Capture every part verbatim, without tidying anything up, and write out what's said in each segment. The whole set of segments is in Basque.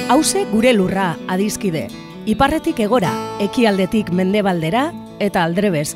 Hauze gure lurra, adizkide. Iparretik egora, ekialdetik mendebaldera eta aldrebez.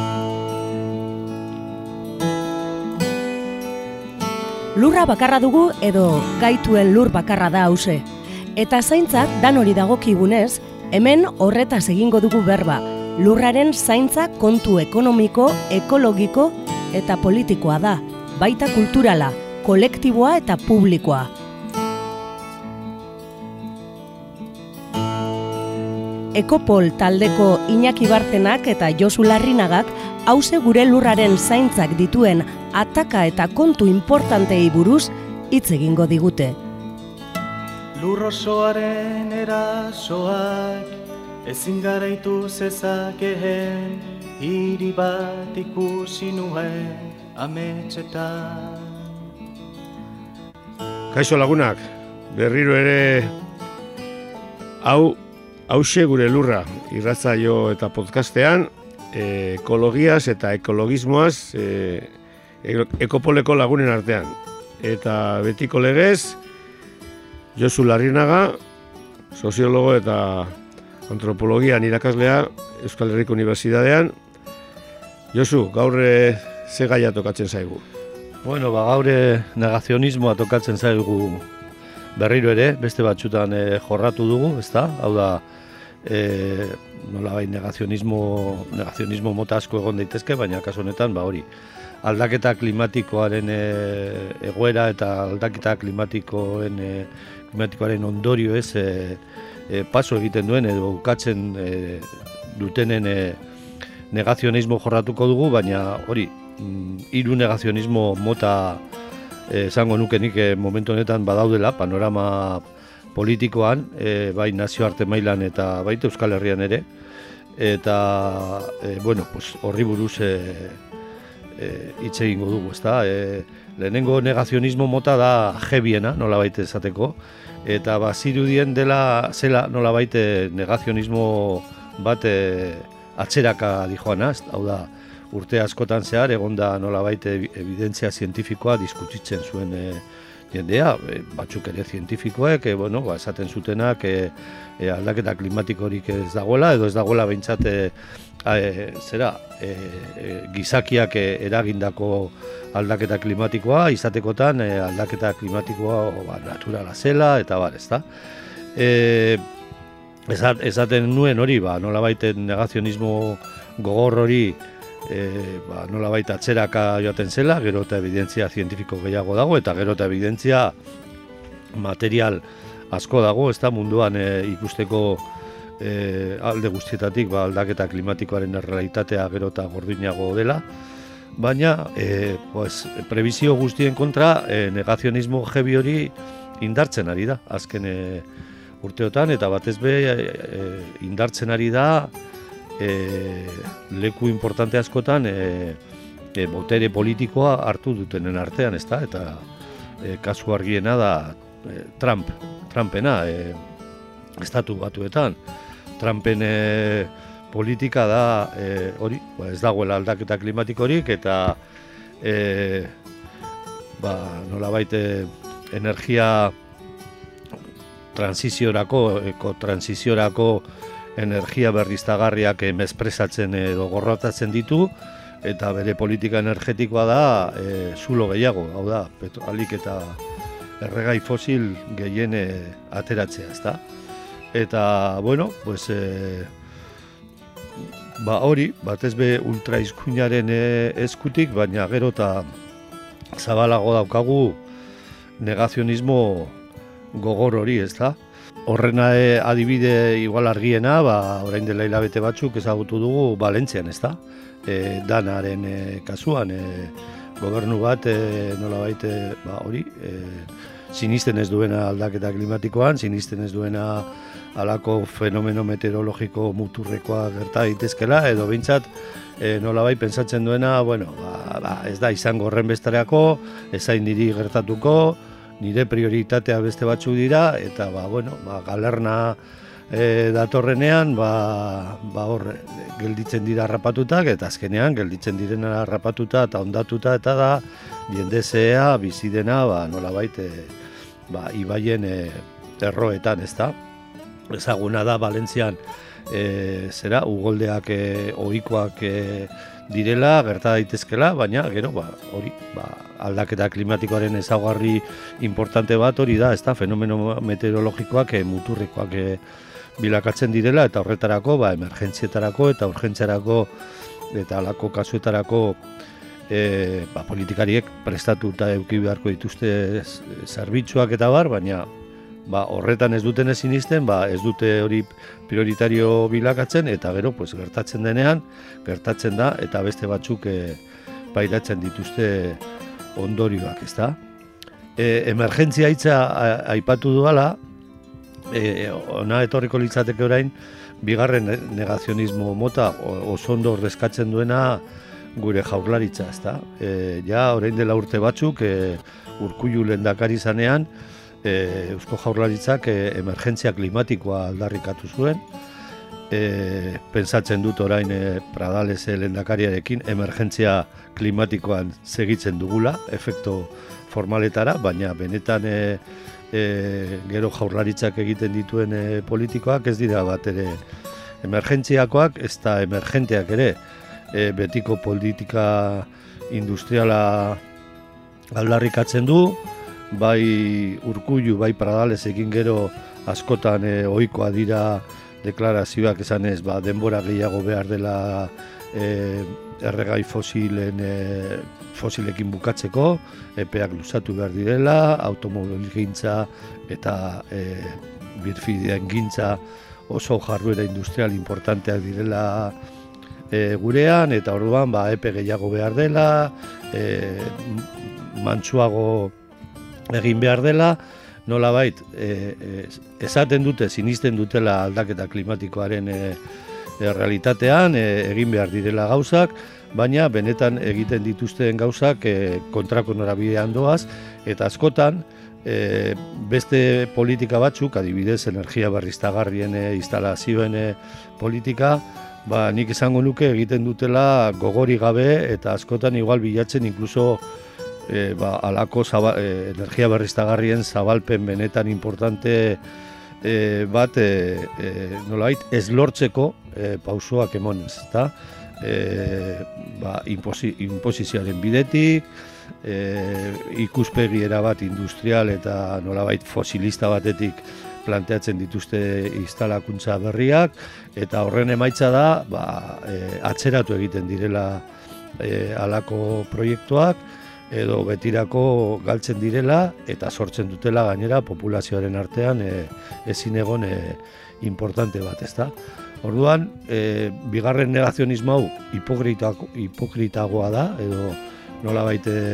Lurra bakarra dugu edo gaituen lur bakarra da hauze. Eta zaintzak dan hori dagokigunez, hemen horretaz egingo dugu berba. Lurraren zaintza kontu ekonomiko, ekologiko eta politikoa da, baita kulturala, kolektiboa eta publikoa. Ekopol taldeko Iñaki Bartenak eta Josu Larrinagak hauze gure lurraren zaintzak dituen ataka eta kontu importantei buruz hitz egingo digute. Lur osoaren erasoak ezin garaitu zezakeen, hiri bat ikusi nuen ametsetan. Kaixo lagunak, berriro ere hau hauxe gure lurra irratsaio eta podcastean e, ekologiaz eta ekologismoaz e, ekopoleko lagunen artean. Eta betiko legez, Josu Larrinaga, soziologo eta antropologian irakaslea Euskal Herriko Unibertsitatean. Josu, gaur ze gaia tokatzen zaigu? Bueno, ba, gaur negazionismoa tokatzen zaigu berriro ere, beste batzutan e, jorratu dugu, ezta? Hau da, e, nolabait negazionismo, negazionismo mota asko egon daitezke, baina kasu honetan, ba hori, aldaketa klimatikoaren e, egoera eta aldaketa klimatikoen e, klimatikoaren ondorio ez e, e, paso egiten duen edo ukatzen e, dutenen e, negazionismo jorratuko dugu, baina hori, hiru negazionismo mota esango nuke nik e, momentu honetan badaudela panorama politikoan, e, bai nazioarte mailan eta baita Euskal Herrian ere, eta e, bueno, pues, horri buruz e, e, hitz egingo dugu, ezta? E, lehenengo negazionismo mota da jebiena, nolabait esateko, eta bazirudien dela zela nolabait negazionismo bat e, atzeraka dijoana, hau da, urte askotan zehar egonda nolabait evidentzia zientifikoa diskutitzen zuen e, jendea, e, batzuk ere zientifikoek, e, bueno, ba, esaten zutenak e, e, aldaketa klimatikorik ez dagoela, edo ez dagoela behintzat e, e, zera, e, e, gizakiak e, eragindako aldaketa klimatikoa, izatekotan e, aldaketa klimatikoa ba, naturala zela, eta bar, ezta. E, esaten nuen hori, ba, nolabait negazionismo gogor hori, E, ba, nolabait atzeraka joaten zela, gero eta evidentzia zientifiko gehiago dago, eta gero eta evidentzia material asko dago, ez da munduan e, ikusteko e, alde guztietatik ba, aldaketa klimatikoaren errealitatea gero eta gordinago dela, baina e, pues, prebizio guztien kontra e, negazionismo jebi hori indartzen ari da, azken e, urteotan, eta batez be e, e, indartzen ari da E, leku importante askotan e, e, botere politikoa hartu dutenen artean, ezta? Eta e, kasu argiena da e, Trump, Trumpena, e, estatu batuetan. Trumpen e, politika da e, hori, ba, ez dagoela aldaketa klimatikorik eta e, ba, nolabait e, energia transiziorako, ekotransiziorako energia berriztagarriak mespresatzen edo gorrotatzen ditu, eta bere politika energetikoa da e, zulo gehiago, hau da, petroalik eta erregai fosil gehien e, ateratzea, ezta? Eta, bueno, pues, e, ba hori, batez be ultraizkuinaren e, eskutik, baina gero eta zabalago daukagu negazionismo gogor hori, ezta? Horrena e, adibide igual argiena, ba, orain dela hilabete batzuk ezagutu dugu Valentzian, ezta? E, danaren e, kasuan, e, gobernu bat e, nolabait e, ba, hori, e, sinisten ez duena aldaketa klimatikoan, sinisten ez duena halako fenomeno meteorologiko muturrekoa gerta daitezkela, edo behintzat e, nolabait pentsatzen duena, bueno, ba, ba, ez da izango horren bestareako, ezain niri gertatuko, nire prioritatea beste batzuk dira, eta ba, bueno, ba, galerna e, datorrenean, ba, ba hor, gelditzen dira harrapatutak, eta azkenean gelditzen direna harrapatuta eta ondatuta, eta da, jende zea, bizi dena, ba, nolabait, e, ba, ibaien e, erroetan, ez da? Ezaguna da Valentzian e, zera, ugoldeak e, ohikoak e, direla, gerta daitezkela, baina gero ba, hori ba, aldaketa klimatikoaren ezaugarri importante bat hori da, ez da, fenomeno meteorologikoak e, muturrikoak e, bilakatzen direla, eta horretarako ba, emergentzietarako eta urgentziarako eta halako kasuetarako e, ba, politikariek prestatuta eduki beharko dituzte zerbitzuak eta bar, baina ba, horretan ez duten ezin izten, ba, ez dute hori prioritario bilakatzen, eta gero pues, gertatzen denean, gertatzen da, eta beste batzuk e, pairatzen dituzte ondorioak, ez da? E, emergentzia hitza aipatu duala, e, ona etorriko litzateke orain, bigarren negazionismo mota oso ondo ordezkatzen duena gure jaurlaritza, ez da? E, ja, orain dela urte batzuk, e, Urkullu lehendakari zanean, E, Eusko Jaurlaritzak e, emergentzia klimatikoa aldarrikatu zuen. E, pentsatzen dut orain e, Pradales lehendakariarekin emergentzia klimatikoan segitzen dugula, efekto formaletara, baina benetan e, e, gero Jaurlaritzak egiten dituen e, politikoak ez dira bat ere emergentziakoak, ez da emergenteak ere e, betiko politika industriala aldarrikatzen du, bai Urkullu, bai Pradales egin gero askotan e, ohikoa dira deklarazioak esanez, ba, denbora gehiago behar dela e, erregai fosilen e, fosilekin bukatzeko, epeak luzatu behar direla, automobilgintza eta e, birfideen gintza oso jarduera industrial importanteak direla e, gurean, eta orduan ba, epe gehiago behar dela, e, mantsuago egin behar dela, nolabait e, e, esaten dute, sinisten dutela aldaketa klimatikoaren e, e, realitatean, e, egin behar direla gauzak, baina benetan egiten dituzten gauzak e, kontrako norabidean doaz, eta askotan e, beste politika batzuk, adibidez energia berriztagarrien e, instalazioen e, politika, ba, nik esango nuke egiten dutela gogori gabe, eta askotan igual bilatzen inkluso E, ba, alako zaba, e, energia berriztagarrien zabalpen benetan importante e, bat e, e, nolabait ez lortzeko e, pausoak emonez, ezta? E, ba, imposi, imposizioaren bidetik, e, ikuspegi erabat industrial eta nolabait fosilista batetik planteatzen dituzte instalakuntza berriak, eta horren emaitza da ba, e, atzeratu egiten direla e, alako proiektuak, edo betirako galtzen direla eta sortzen dutela gainera populazioaren artean e, ezin egon e, importante bat, ezta? Orduan, e, bigarren negazionismo hau hipokritago, hipokritagoa da, edo nolabait e,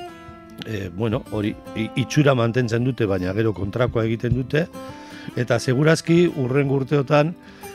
e, bueno, hori itxura mantentzen dute, baina gero kontrakoa egiten dute, eta segurazki urrengo urteotan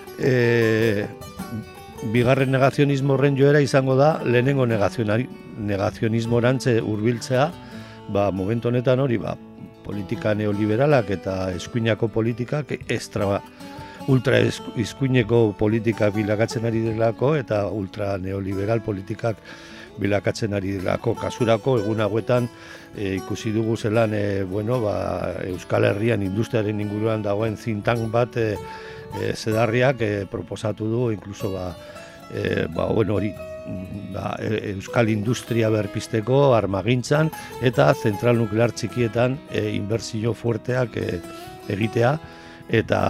e, bigarren negazionismo horren joera izango da lehenengo negazionismorantze hurbiltzea, ba, momentu honetan hori ba, politika neoliberalak eta eskuinako politikak estra, ultra eskuineko politikak bilakatzen ari delako eta ultra neoliberal politikak bilakatzen ari delako. Kasurako egun hauetan e, ikusi dugu zelan e, bueno, ba, Euskal Herrian industriaren inguruan dagoen zintan bat e, E, zedarriak e, proposatu du, inkluso ba, e, ba, bueno, hori, ba, e, Euskal Industria berpisteko armagintzan eta zentral nuklear txikietan e, inbertsio fuerteak e, egitea, eta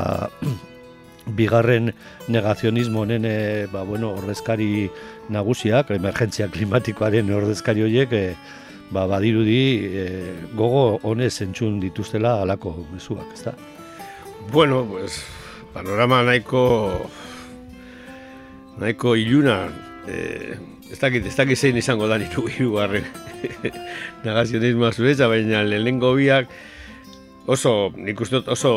bigarren negazionismo honen e, ba, bueno, ordezkari nagusiak, emergentzia klimatikoaren ordezkari horiek e, ba, badirudi e, gogo honez entzun dituztela halako mezuak, ezta? Bueno, pues panorama nahiko nahiko iluna, eh, ez dakit, ez dakit zein izango da niru hirugarren negazionismoa zuretza, baina lehenengo biak oso, nik uste dut oso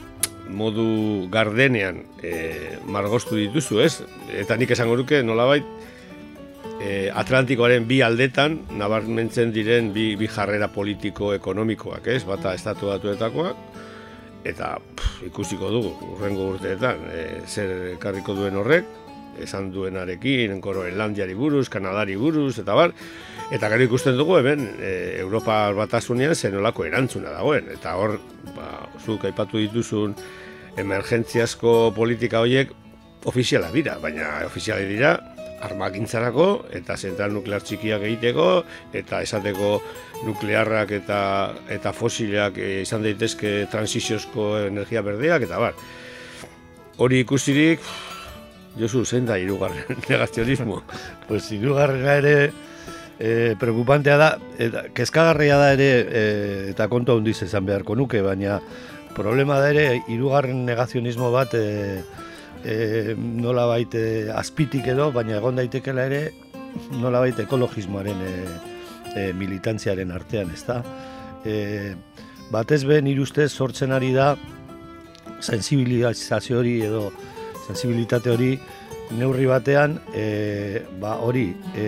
modu gardenean eh, margostu dituzu, ez? Eta nik esango nuke nolabait eh, Atlantikoaren bi aldetan nabarmentzen diren bi, bi jarrera politiko-ekonomikoak, ez? Bata estatu batuetakoak, eta pff, ikusiko dugu urrengo urteetan e, zer ekarriko duen horrek, esan duenarekin, Groenlandiari buruz, Kanadari buruz, eta bar, eta gero ikusten dugu hemen e, Europa batasunean zenolako erantzuna dagoen, eta hor, ba, zuk aipatu dituzun emergentziazko politika horiek ofiziala dira, baina ofiziala dira armagintzarako eta zentral nuklear txikiak egiteko eta esateko nuklearrak eta eta fosilak e, izan daitezke transiziozko energia berdeak eta bar. Hori ikusirik, Josu, zein da hirugarren negazionismo? Pues hirugarrena ere e, preocupantea da, eta kezkagarria da ere e, eta kontu handiz esan beharko nuke, baina problema da ere hirugarren negazionismo bat e, E, nolabait e, azpitik edo, baina egon daitekela ere nolabait ekologismoaren e, e, militantziaren artean, ezta? E, batez be nire ustez sortzen ari da sensibilizazio hori edo sensibilitate hori neurri batean e, ba hori e,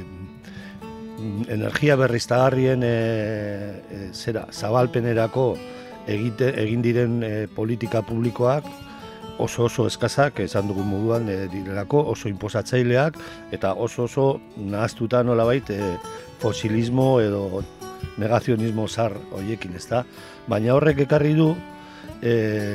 energia berriztagarrien e, e, zera, zabalpenerako egite, egin diren e, politika publikoak oso oso eskazak, esan dugun moduan e, direlako, oso inposatzaileak eta oso oso nahaztuta nolabait e, fosilismo edo negazionismo zar horiekin, ezta? Baina horrek ekarri du e,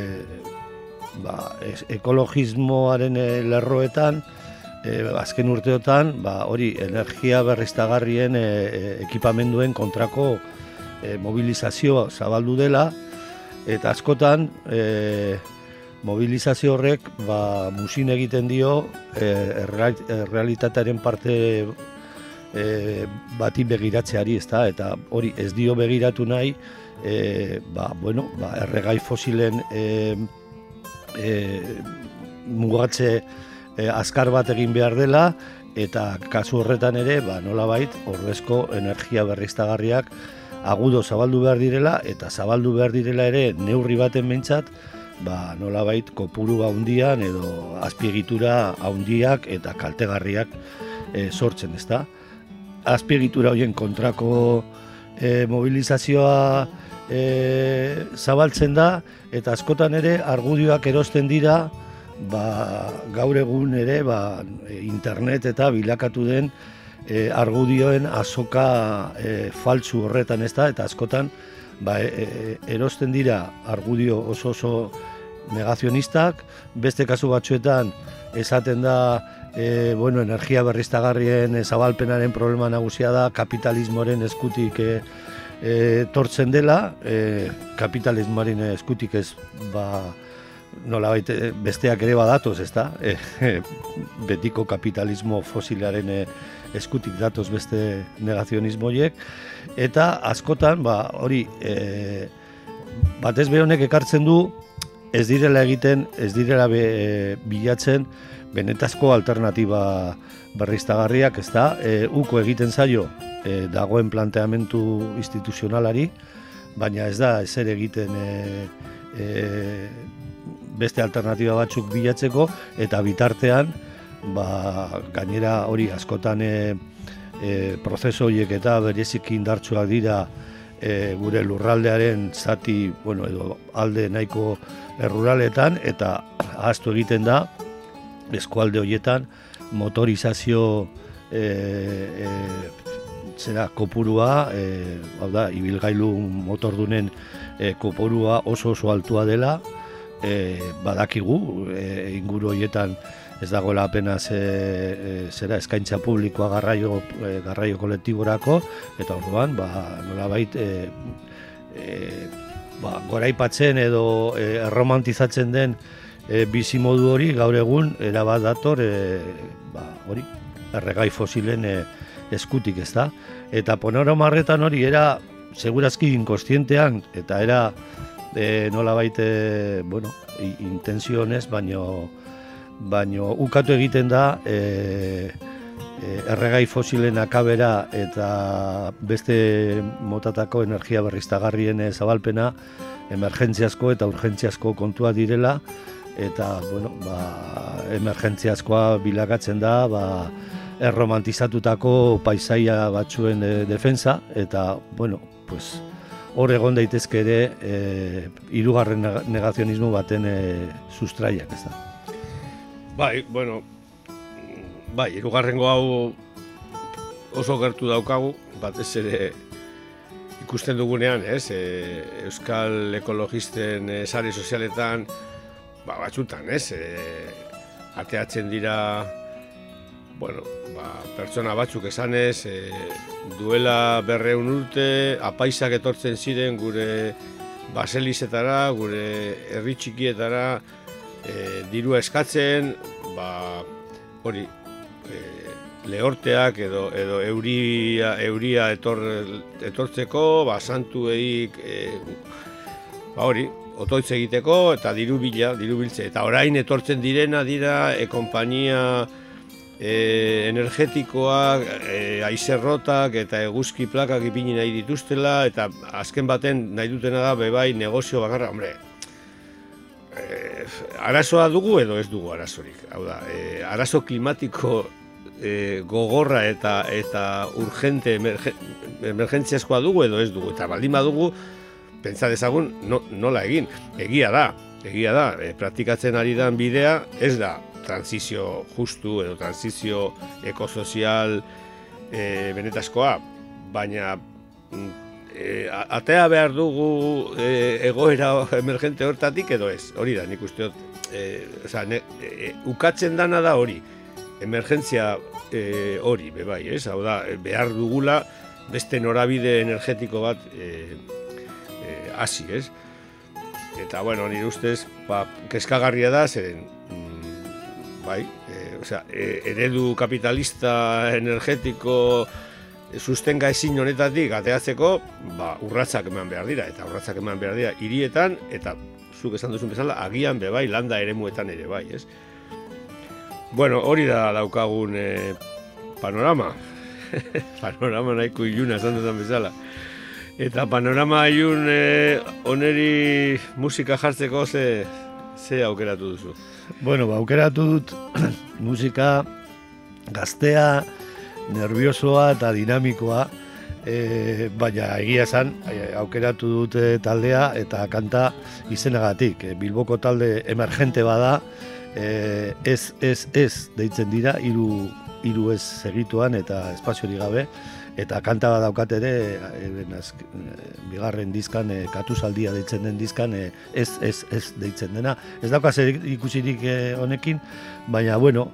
ba, es, ekologismoaren e, lerroetan e, azken urteotan ba, hori energia berriztagarrien e, e, ekipamenduen kontrako e, mobilizazio zabaldu dela eta askotan e, mobilizazio horrek ba, musin egiten dio e, errealitatearen parte e, bati begiratzeari, ezta? Eta hori ez dio begiratu nahi e, ba, bueno, ba, erregai fosilen e, e, mugatze e, azkar bat egin behar dela eta kasu horretan ere ba, nolabait ordezko energia berriztagarriak agudo zabaldu behar direla eta zabaldu behar direla ere neurri baten behintzat ba, nolabait kopuru handian edo azpiegitura handiak eta kaltegarriak e, sortzen, ezta? Azpiegitura horien kontrako e, mobilizazioa e, zabaltzen da eta askotan ere argudioak erosten dira ba, gaur egun ere ba, internet eta bilakatu den e, argudioen azoka e, faltsu horretan, ezta? Eta askotan ba, e, erosten dira argudio oso oso negazionistak, beste kasu batzuetan esaten da e, bueno, energia berriztagarrien e, zabalpenaren problema nagusia da kapitalismoaren eskutik e, e, tortzen dela, e, kapitalismoaren eskutik ez ba, nolabait besteak ere badatoz, ezta? E, e, betiko kapitalismo fosilaren e, eskutik datoz beste negazionismo horiek, eta askotan, ba, hori, e, batez be honek ekartzen du, ez direla egiten, ez direla be, e, bilatzen benetazko alternatiba berriztagarriak, ezta? E, uko egiten zaio e, dagoen planteamentu instituzionalari, baina ez da ezer egiten e, e, beste alternatiba batzuk bilatzeko, eta bitartean, ba, gainera hori askotan e, e, prozesu horiek eta bereziki indartsuak dira e, gure lurraldearen zati, bueno, edo alde nahiko erruraletan, eta ahaztu egiten da eskualde horietan motorizazio e, e, zera kopurua, e, hau da, ibilgailu motordunen e, kopurua oso oso altua dela, e, badakigu e, inguru horietan ez dagoela apenas e, e, zera eskaintza publikoa garraio, e, garraio kolektiborako, eta orduan ba, nolabait e, e, ba, goraipatzen edo e, erromantizatzen den e, bizimodu hori gaur egun erabat dator e, ba, hori erregai fosilen e, eskutik, ez da? Eta panorama horretan hori era segurazki inkostientean eta era e, nolabait e, bueno, intenzio honez, baino baino ukatu egiten da e, e, erregai fosilen akabera eta beste motatako energia berriztagarrien zabalpena emergentziazko eta urgentziazko kontua direla, eta bueno, ba, emergentziazkoa bilakatzen da ba, erromantizatutako paisaia batzuen e, defensa, eta bueno, pues, hor egon daitezke ere e, hirugarren negazionismo baten e, sustraiak, ez da. Bai, bueno, bai, hirugarrengo hau oso gertu daukagu, batez ere ikusten dugunean, ez, e, euskal ekologisten e, sare sozialetan, ba, batzutan, ez, e, ateatzen dira, bueno, ba, pertsona batzuk esanez, e, duela berreun urte, apaisak etortzen ziren gure baselizetara, gure herri txikietara, e, dirua eskatzen, ba, hori, e, lehorteak edo, edo euria, euria etor, etortzeko, ba, santuei, e, ba, hori, otoitz egiteko eta diru bila, diru biltze. Eta orain etortzen direna dira e, konpainia e, energetikoak, e, aizerrotak eta eguzki plakak ipini nahi dituztela, eta azken baten nahi dutena da bebai negozio bakarra, hombre, e, arazoa dugu edo ez dugu arazorik. Hau da, e, arazo klimatiko e, gogorra eta eta urgente emerge, emergentziazkoa dugu edo ez dugu. Eta baldin badugu, pentsa dezagun no, nola egin. Egia da, egia da, e, praktikatzen ari den bidea ez da transizio justu edo transizio ekosozial e, benetazkoa, baina e, atea behar dugu e, egoera emergente hortatik edo ez, hori da, nik uste dut, e, oza, ne, e, ukatzen dana da hori, emergentzia e, hori, bebai, ez, hau da, behar dugula beste norabide energetiko bat e, e, hasi, ez, eta, bueno, nire ustez, ba, kezkagarria da, zeren, mm, bai, e, osea, e, eredu kapitalista energetiko sustenga ezin honetatik ateatzeko, ba, urratsak eman behar dira, eta urratsak eman behar dira hirietan, eta zuk esan duzun bezala, agian bebai, landa eremuetan ere bai, ez? Bueno, hori da daukagun e, panorama, panorama nahiko iluna esan duzun bezala. Eta panorama ilun e, oneri musika jartzeko ze, ze aukeratu duzu? Bueno, ba, aukeratu dut musika gaztea, nerviosoa eta dinamikoa, e, baina egia esan, aukeratu dute taldea eta kanta izenagatik. E, Bilboko talde emergente bada, e, ez, ez, ez deitzen dira, hiru hiru ez segituan eta espaziorik gabe, eta kanta bat daukat ere, e, azk, e, bigarren dizkan, e, katuzaldia deitzen den dizkan, e, ez, ez, ez deitzen dena. Ez daukaz ikusirik e, honekin, baina, bueno,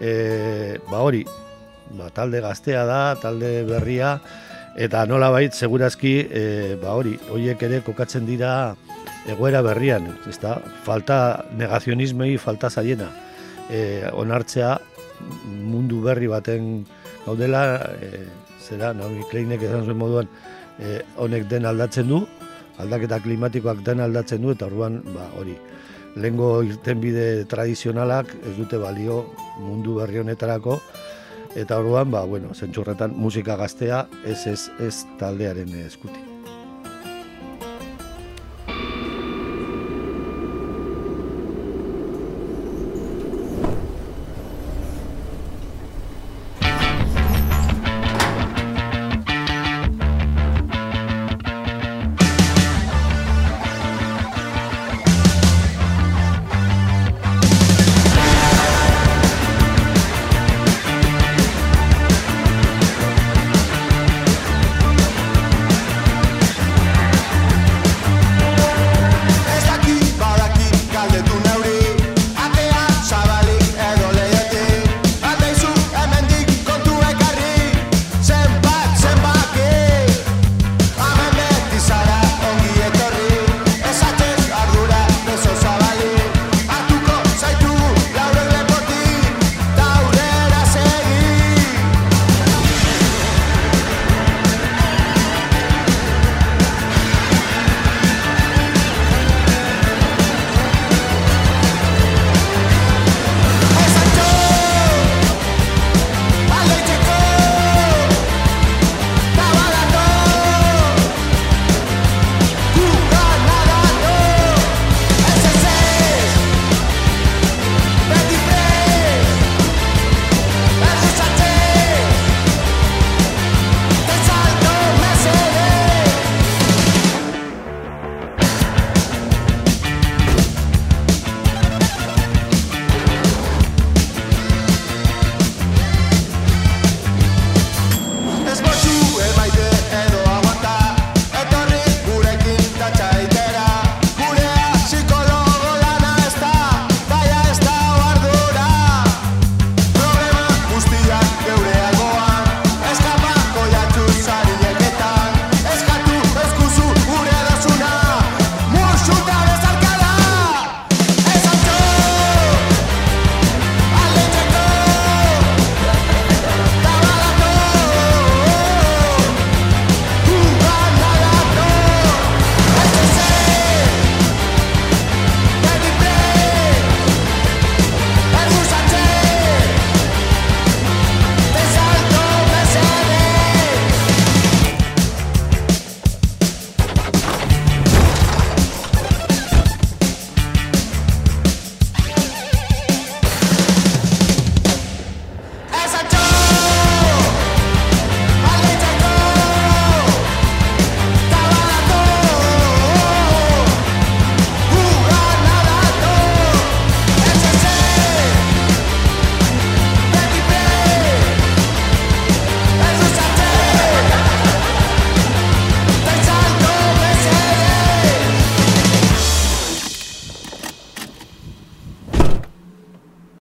e, ba hori, ba, talde gaztea da, talde berria, eta nolabait segurazki, e, ba hori, horiek ere kokatzen dira egoera berrian, ezta? Falta negazionismei falta zaiena. E, onartzea mundu berri baten gaudela, e, zera, Naomi Kleinek esan zuen moduan, e, honek den aldatzen du, aldaketa klimatikoak den aldatzen du, eta orduan, ba hori, lehengo irtenbide tradizionalak ez dute balio mundu berri honetarako, eta orduan, ba, bueno, zentsurretan musika gaztea ez ez ez taldearen eskutik.